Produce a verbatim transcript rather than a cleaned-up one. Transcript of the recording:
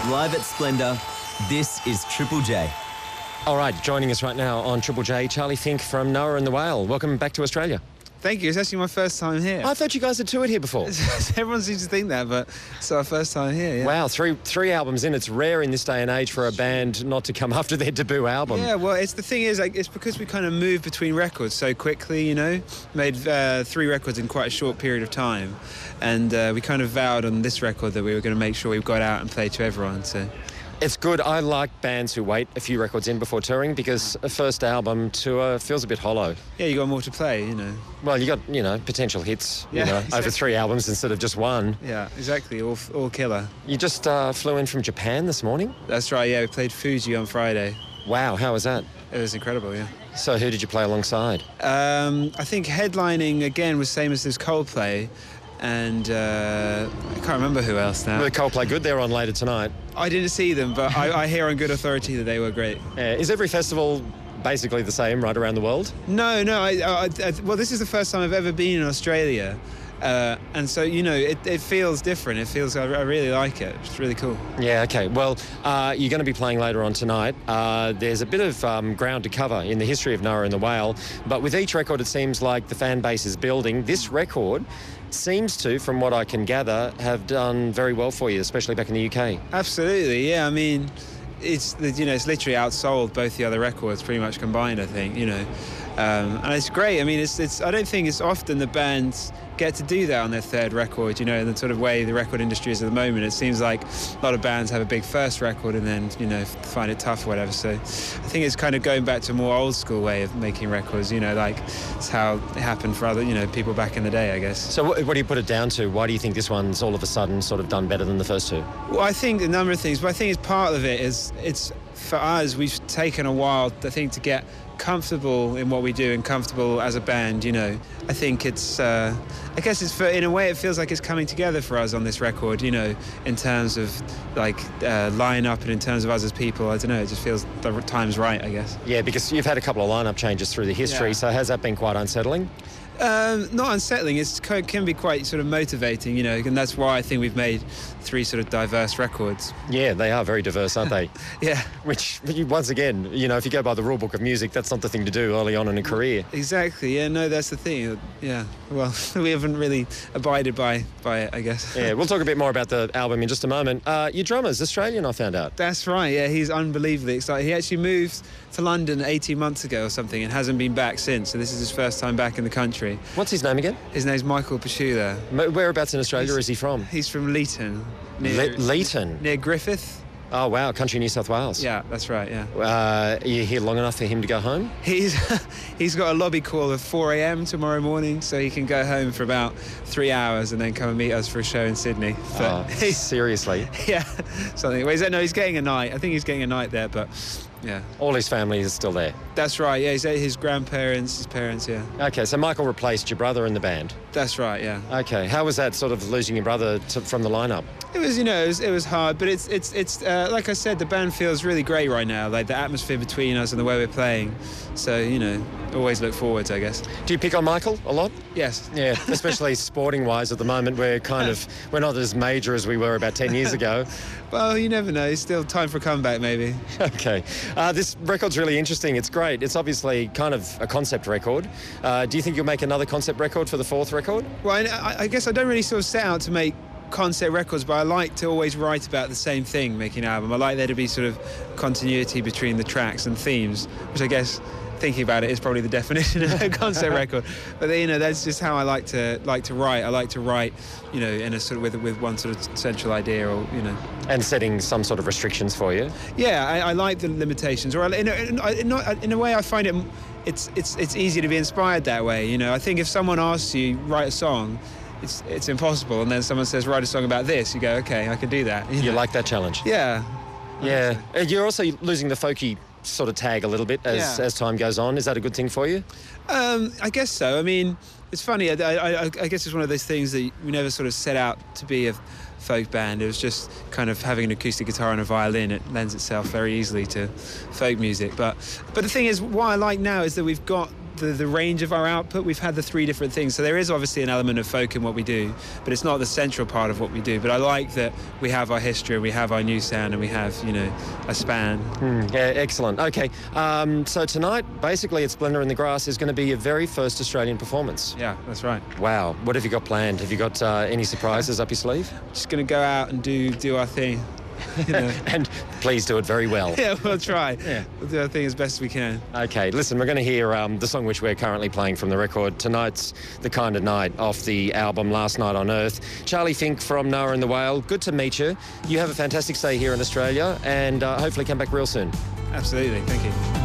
Live at Splendour, this is Triple J. All right, joining us right now on Triple J, Charlie Fink from Noah and the Whale. Welcome back to Australia. Thank you. It's actually my first time here. I thought you guys had toured here before. Everyone seems to think that, but it's our first time here. Yeah. Wow, three three albums in. It's rare in this day and age for a band not to come after their debut album. Yeah, well, it's the thing is, like, it's because we kind of moved between records so quickly, you know, made uh, three records in quite a short period of time, and uh, we kind of vowed on this record that we were going to make sure we got out and played to everyone. So. It's good. I like bands who wait a few records in before touring because a first album tour feels a bit hollow. Yeah, you got more to play, you know. Well, you got, you know, potential hits, yeah, you know, exactly. over three albums instead of just one. Yeah, exactly. All, all killer. You just uh, flew in from Japan this morning? That's right, yeah. We played Fuji on Friday. Wow, how was that? It was incredible, yeah. So who did you play alongside? Um, I think headlining, again, was same as this Coldplay. And uh, I can't remember who else now. Were Coldplay good? They're on later tonight. I didn't see them, but I, I hear on good authority that they were great. Yeah. Is every festival basically the same right around the world? No, no. I, I, I, well, this is the first time I've ever been in Australia. Uh, and so, you know, it, it feels different. It feels, I, I really like it. It's really cool. Yeah, okay. Well, uh, you're going to be playing later on tonight. Uh, there's a bit of um, ground to cover in the history of Noah and the Whale, but with each record it seems like the fan base is building. This record seems to, from what I can gather, have done very well for you, especially back in the U K. Absolutely, yeah. I mean, it's, you know, it's literally outsold both the other records pretty much combined, I think, you know. Um, and it's great. I mean, it's, it's, I don't think it's often the bands get to do that on their third record, you know, in the sort of way the record industry is at the moment. It seems like a lot of bands have a big first record and then, you know, find it tough or whatever. So I think it's kind of going back to a more old school way of making records, you know, like it's how it happened for other, you know, people back in the day, I guess. So what, what do you put it down to? Why do you think this one's all of a sudden sort of done better than the first two? Well, I think a number of things, but I think it's part of it is, it's, for us, we've taken a while, I think, to get comfortable in what we do and comfortable as a band, you know. I think it's, uh, I guess it's, for, in a way, it feels like it's coming together for us on this record, you know, in terms of, like, uh, line-up and in terms of us as people. I don't know, it just feels the time's right, I guess. Yeah, because you've had a couple of line-up changes through the history, yeah. So has that been quite unsettling? Um, not unsettling, it can be quite sort of motivating, you know, and that's why I think we've made three sort of diverse records. Yeah, they are very diverse, aren't they? Yeah. Which, once again, you know, if you go by the rule book of music, that's not the thing to do early on in a career. Exactly, yeah, no, that's the thing. Yeah, well, we haven't really abided by, by it, I guess. Yeah, we'll talk a bit more about the album in just a moment. Uh, your drummer's Australian, I found out. That's right, yeah, he's unbelievably excited. He actually moved to London eighteen months ago or something and hasn't been back since, so this is his first time back in the country. What's his name again? His name's Michael Pashula. Whereabouts in Australia he's, is he from? He's from Leeton. Near, Le Leeton? Near Griffith. Oh, wow, country New South Wales. Yeah, that's right, yeah. Uh, are you here long enough for him to go home? He's he's got a lobby call at four a m tomorrow morning, so he can go home for about three hours and then come and meet us for a show in Sydney. But oh, seriously? Yeah, something. Well, he's, no, he's getting a night. I think he's getting a night there, but yeah. All his family is still there? That's right, yeah. He's at his grandparents, his parents, yeah. Okay, so Michael replaced your brother in the band? That's right, yeah. Okay, how was that sort of losing your brother to, from the lineup? It was, you know, it was, it was hard, but it's, it's, it's uh, like I said, the band feels really great right now, like the atmosphere between us and the way we're playing. So, you know, always look forwards, I guess. Do you pick on Michael a lot? Yes. Yeah, especially sporting-wise at the moment, we're kind of, we're not as major as we were about ten years ago. Well, you never know. It's still time for a comeback, maybe. Okay. Uh, this record's really interesting. It's great. It's obviously kind of a concept record. Uh, do you think you'll make another concept record for the fourth record? Well, I, I guess I don't really sort of set out to make concept records, but I like to always write about the same thing, making an album. I like there to be sort of continuity between the tracks and themes, which I guess, thinking about it, is probably the definition of a concept record. But you know, that's just how I like to like to write. I like to write, you know, in a sort of with with one sort of central idea, or you know. And setting some sort of restrictions for you. Yeah, I, I like the limitations, or in a, in, a, in a way, I find it it's it's it's easy to be inspired that way. You know, I think if someone asks you write a song, it's it's impossible, and then someone says write a song about this, you go, okay, I can do that. You, you know? Like that challenge? Yeah. Yeah. Uh, you're also losing the folky sort of tag a little bit as, yeah. as time goes on. Is that a good thing for you? Um, I guess so. I mean, it's funny. I, I, I guess it's one of those things that we never sort of set out to be a folk band. It was just kind of having an acoustic guitar and a violin. It lends itself very easily to folk music. But but the thing is, what I like now is that we've got the, the range of our output. We've had the three different things. So there is obviously an element of folk in what we do, but it's not the central part of what we do. But I like that we have our history, we have our new sound, and we have, you know, a span. Mm, yeah, excellent. Okay, um, so tonight, basically, at Splendour in the Grass is going to be your very first Australian performance. Yeah, that's right. Wow. What have you got planned? Have you got uh, any surprises up your sleeve? Just going to go out and do do our thing. You know. And please do it very well. Yeah, we'll try. Yeah. We'll do our thing as best we can. Okay, listen, we're going to hear um, the song which we're currently playing from the record. Tonight's The Kind of Night off the album Last Night on Earth. Charlie Fink from Noah and the Whale, good to meet you. You have a fantastic stay here in Australia, and uh, hopefully come back real soon. Absolutely, thank you.